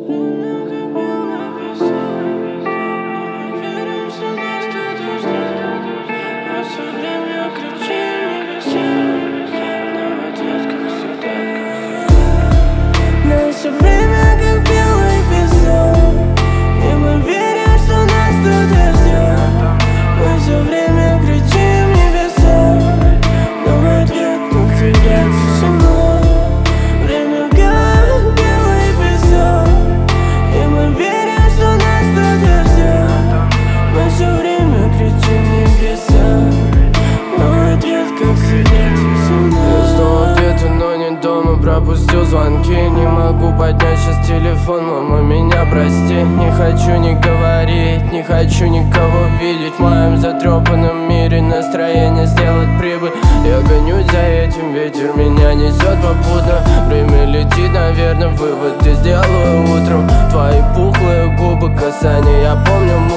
Наше время как белый песок, и мы верим, что нас кто-то ждет. Мы все время кричим небеса, но в ответ, как всегда, тишина. Время как белый песок, и мы верим, что нас кто-то ждет. Мы все время кричим небеса, но в ответ, как всегда, тишина. Я жду ответа, но не дома, пропустил звонки. Не могу поднять сейчас телефон, мама, меня прости. Не хочу ни говорить, не хочу никого видеть. В моем затрепанном мире настроение сделать прибыль. Я гонюсь за этим, ветер меня несет попутно. Время летит, наверное, выводы сделаю утром. Твои пухлые губы, касания, я помню